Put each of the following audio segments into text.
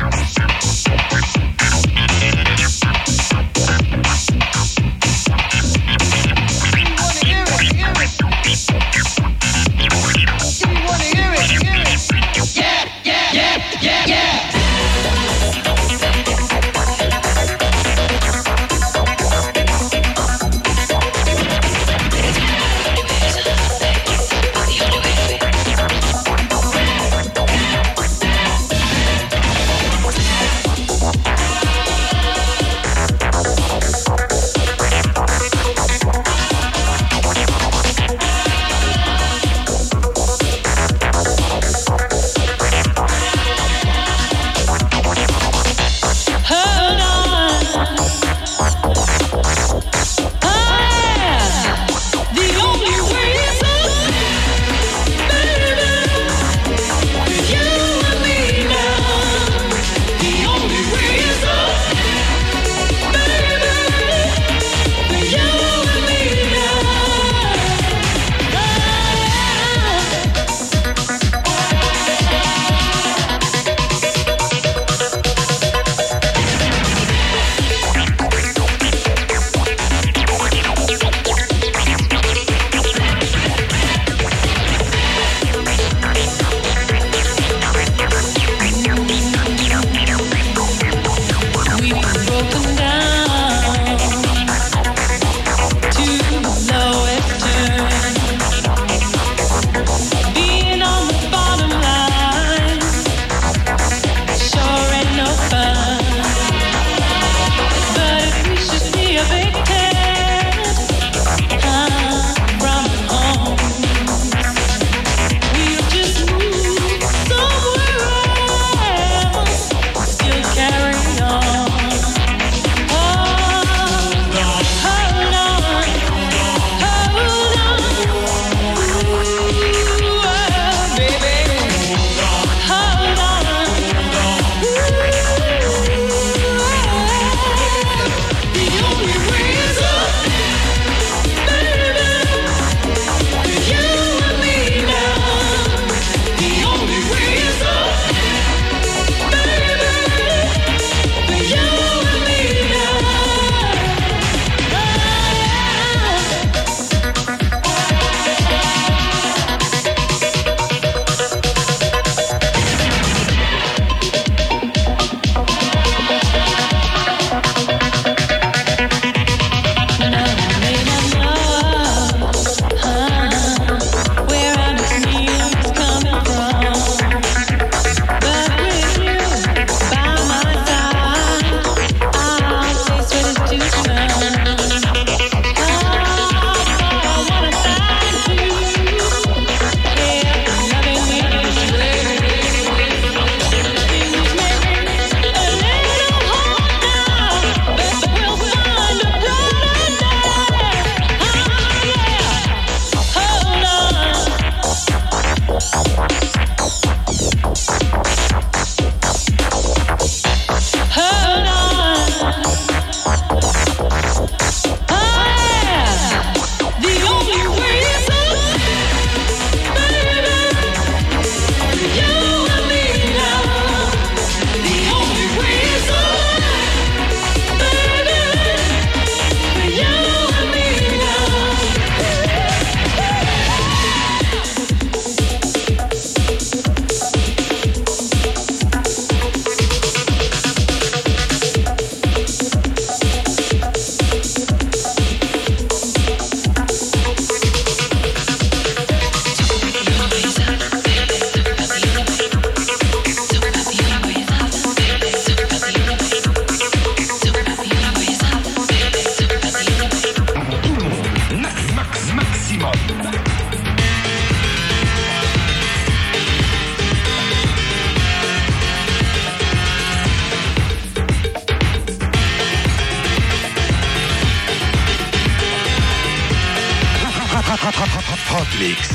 Hot Mix.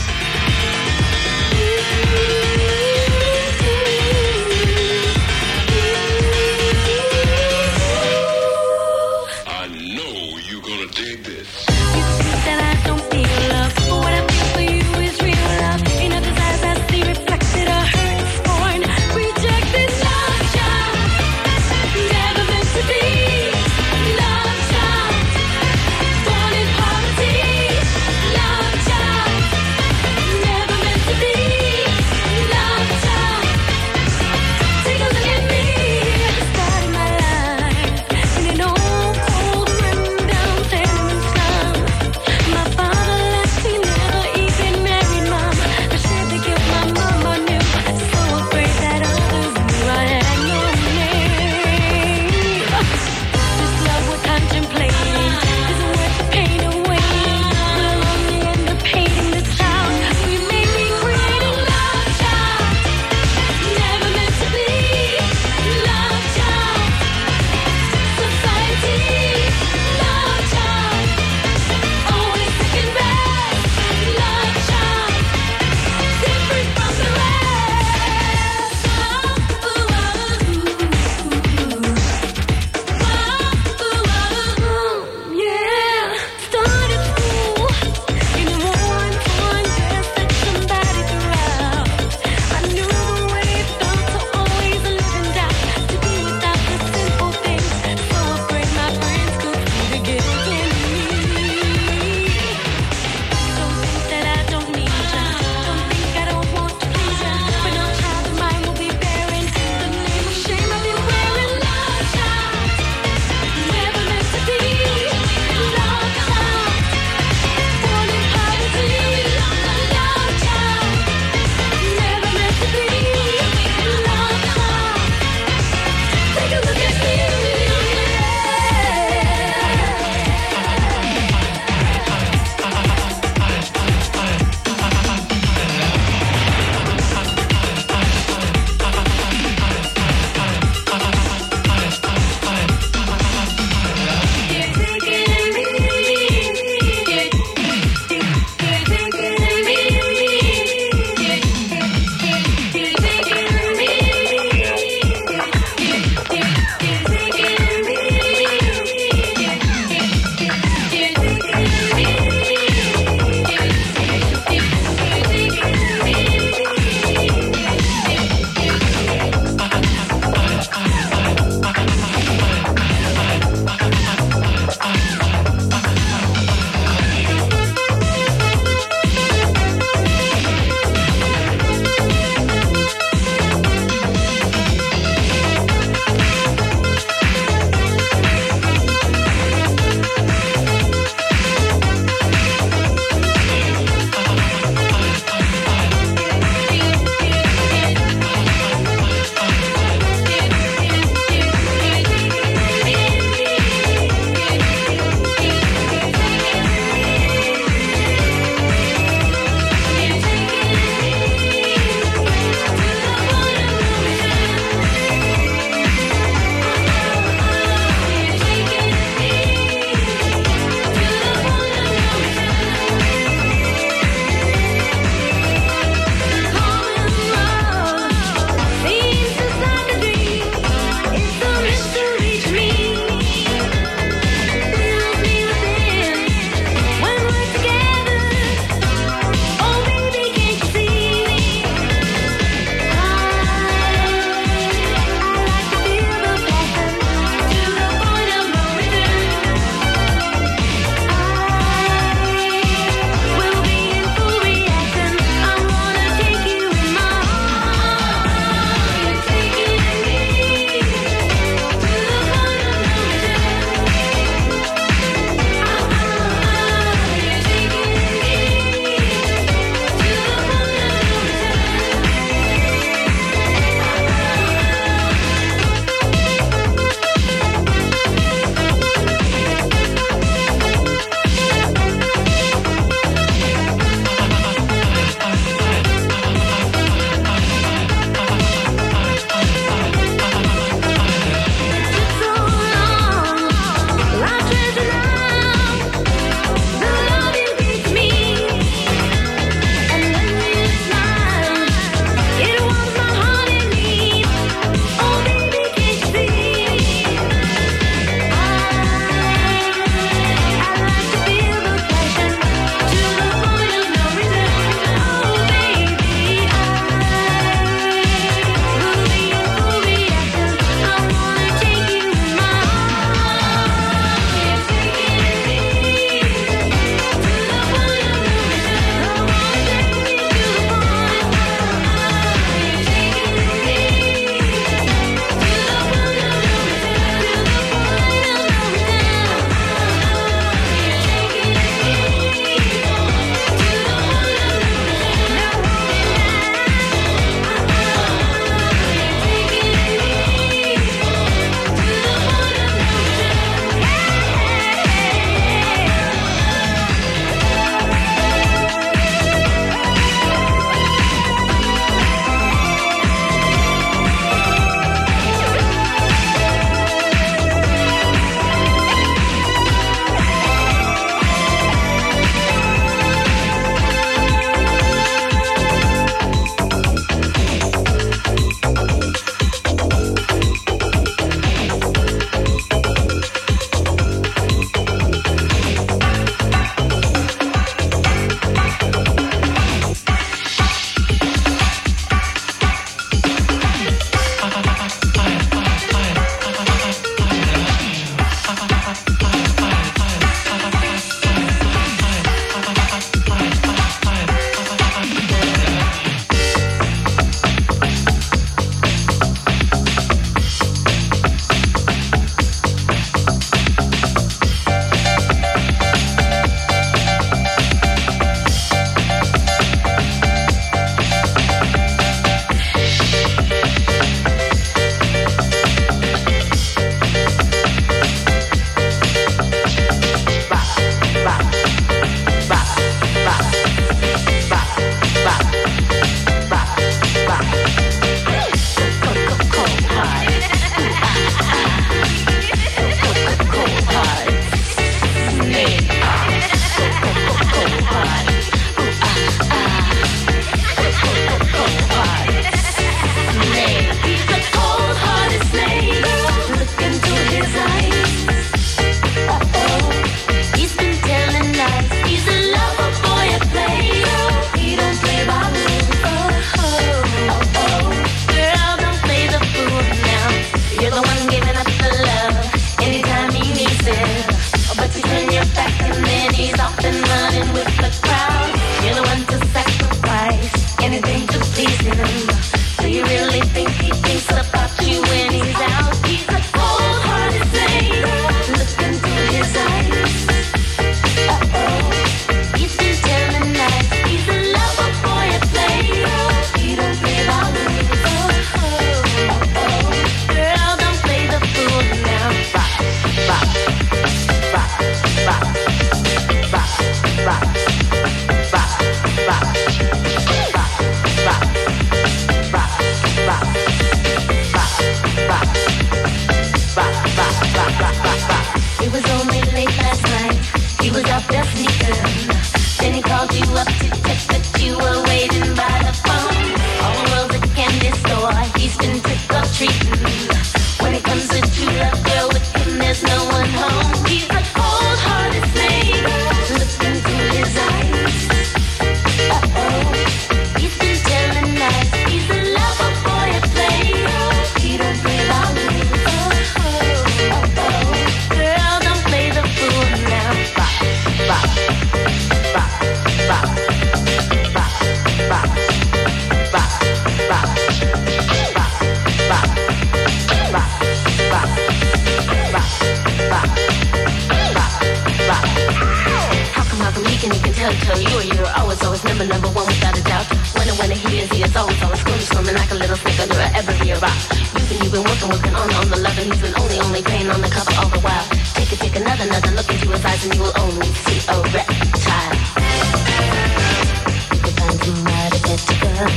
You've been working on the lover. He's been only playing on the cover all the while. Take another look into his eyes and you will only see a reptile. You could find somebody better, girl.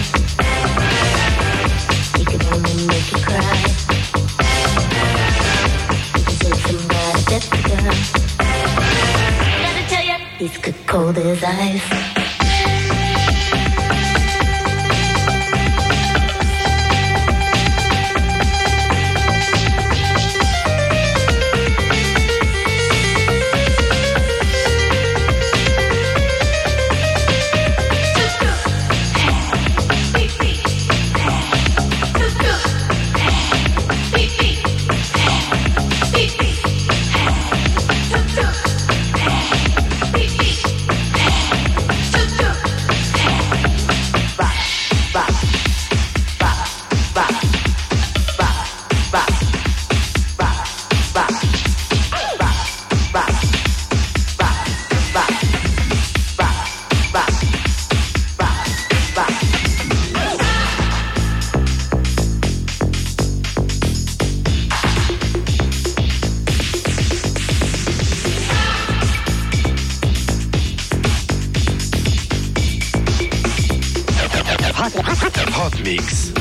He could only make you cry. You could take somebody better, girl. Gotta tell ya, he's cold as ice. Hot Mix.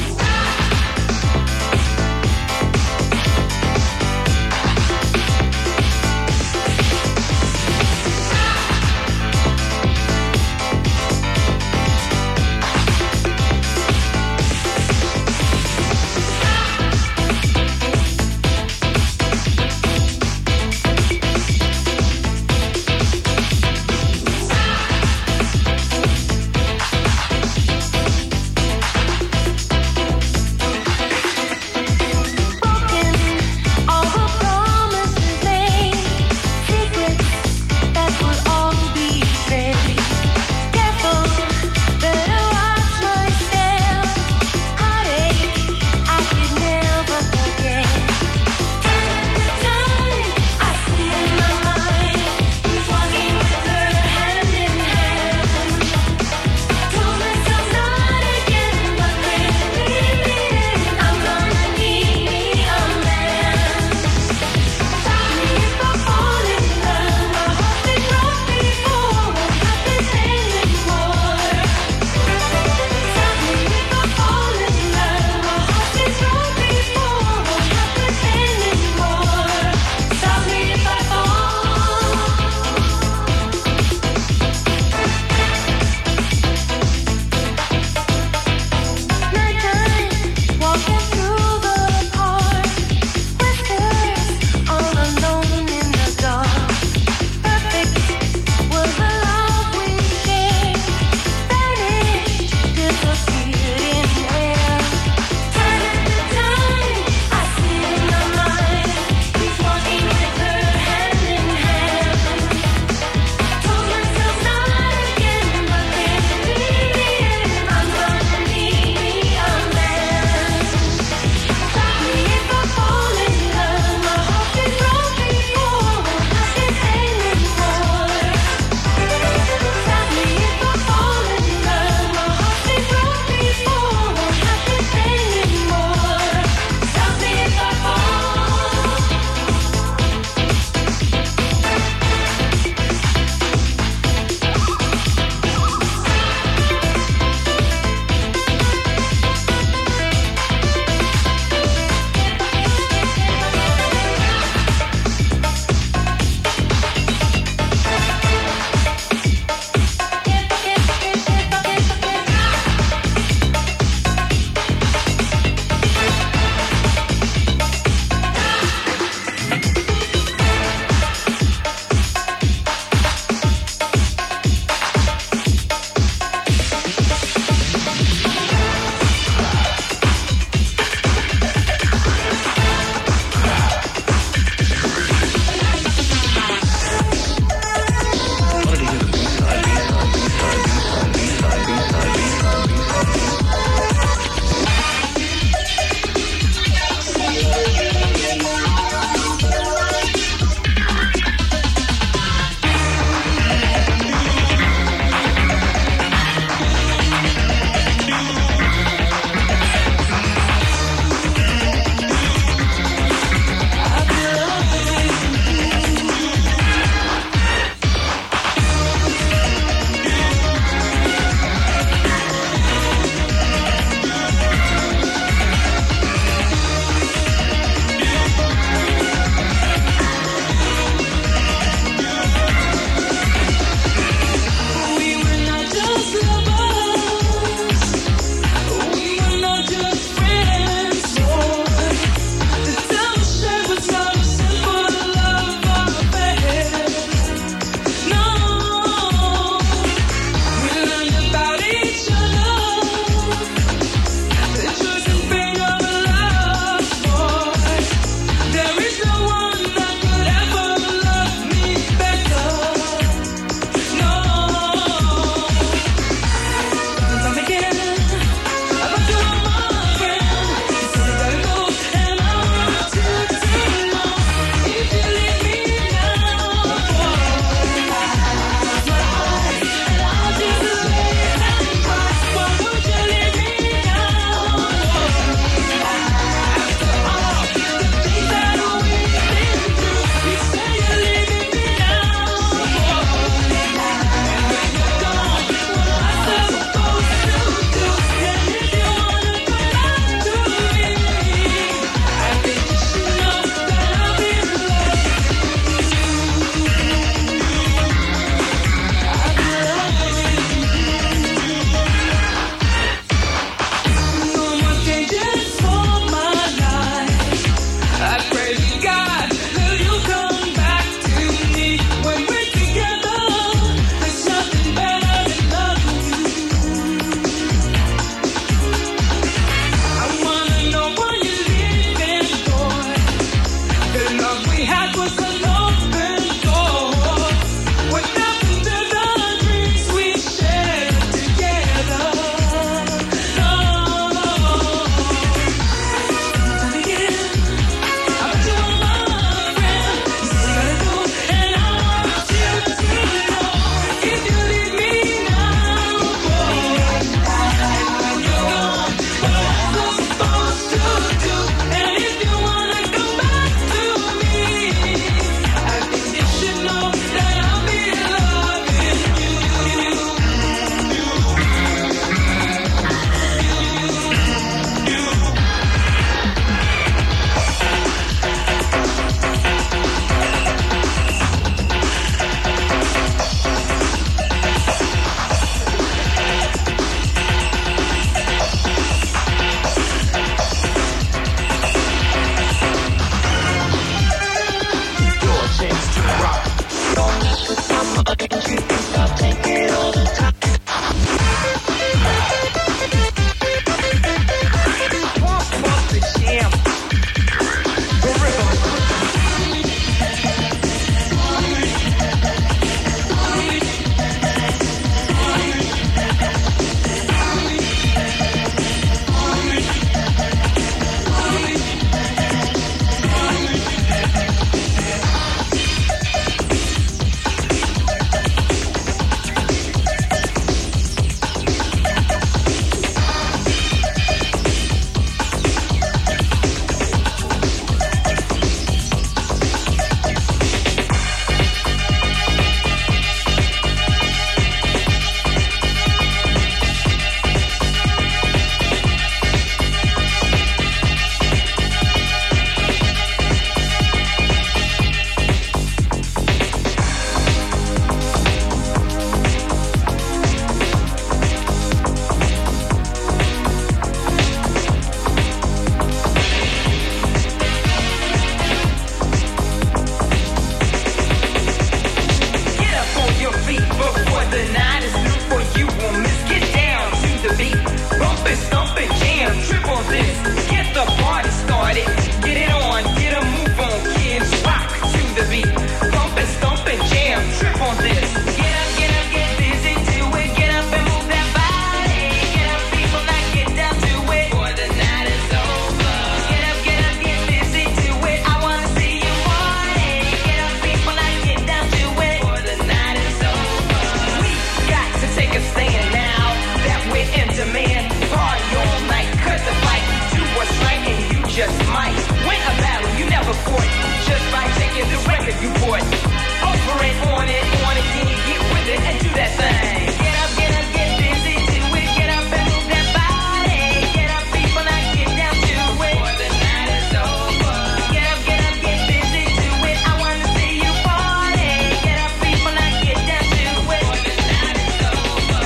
fight, win a battle you never fought. Just by checking the record you bought. Over and on again, get with it and do that thing. Get up, get busy, do it. Get up and move that body. Get up, people, now get down to it. Before the night is over. Get up, get busy, do it. I wanna see you party. Get up, people, now get down to it. Before the night is over.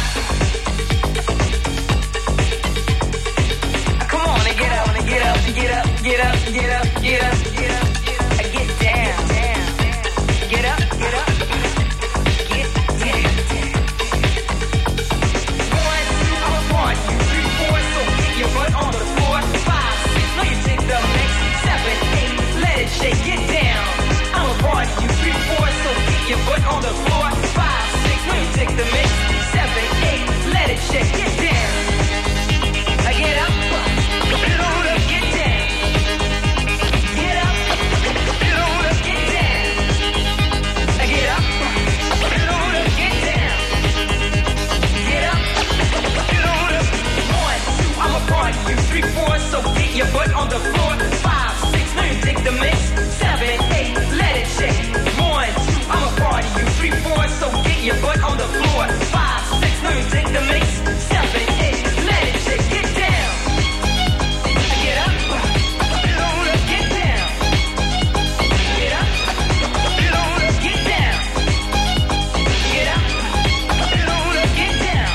Come on and get up, get up, get up, get up, get up, get up, get up. Get down, get up, get up, get down. 1, 2, I'm a part. 3, 4, so get your butt on the floor. 5, 6, now you take the mix. 7, 8, let it shake, get down. I'm a part. 3, 4, so get your butt on the floor. 5, 6, now you take the mix. 7, 8, let it shake, get down. I get up, get on up, get down. Get up, get on up, get down. I get up, get on up, get down. Get up, get on up. 1, 2, I'm a party. 3, 4, so get your butt on the floor. 5, 6, now you take the mix. 7, 8, let it shake. 1, 2, I'm a party. 3, 4, so get your butt on the floor. 5, 6, now you take the mix. 7, 8, let it shake. Get down. Get up, get on up, get down. Get up, get on up, get down. Get up, get on up, get down.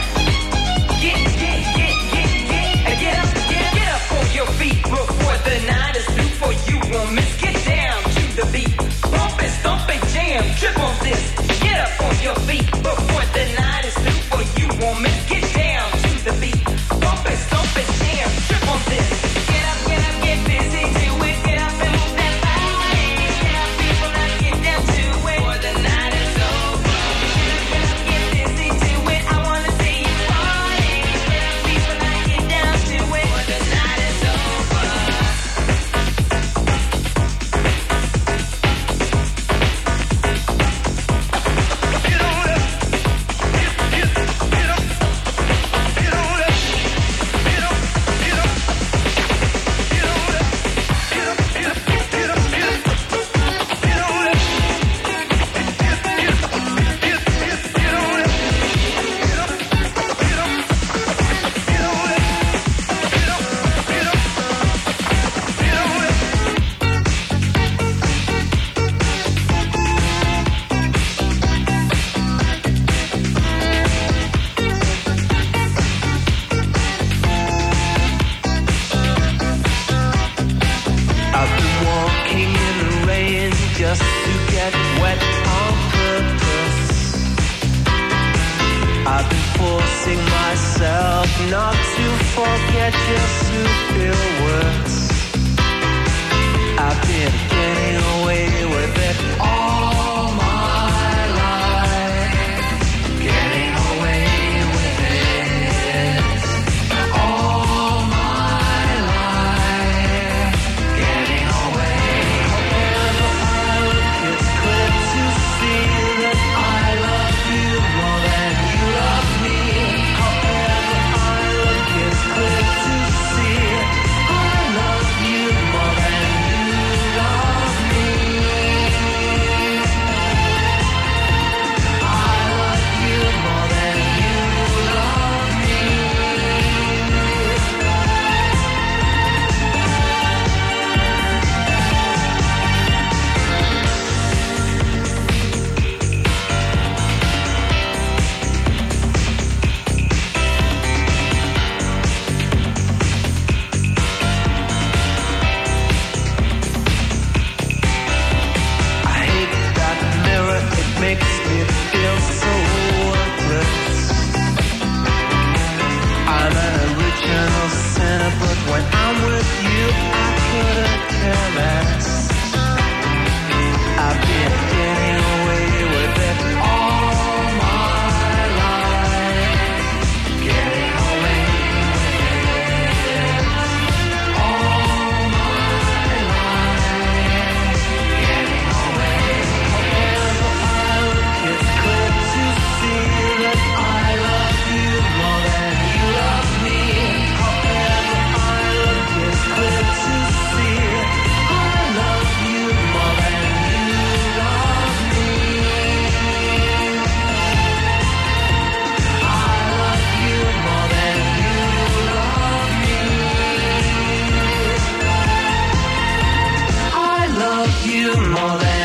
Get up on your feet before the night is through. For you won't miss. Get down to the beat. Bump and stomp and jam. Trip on this. Get up on your feet before the night is through. For you won't miss. Get down to the beat. Bump and stomp and jam. Trip on this. Get up, get busy, do it. Get up and move that body. Get up, people, now get down to it. Before the night is over. Get up, get busy, do it. I wanna see you party. Get up, people, now get down to it. Before the night is over. Get on up. Get up. Get on up. Get up. Get up. Get on up. Get up. Get up. Get up. Get on up. Get on up. I've been walking in the rain just to get wet on purpose. I've been forcing myself not to forget, just to feel worse. I've been getting away with it all my life. Getting away with it all my life. Getting away. However I look, it's clear to see that I love you more than you love me. However I look, it's clear to see I love more than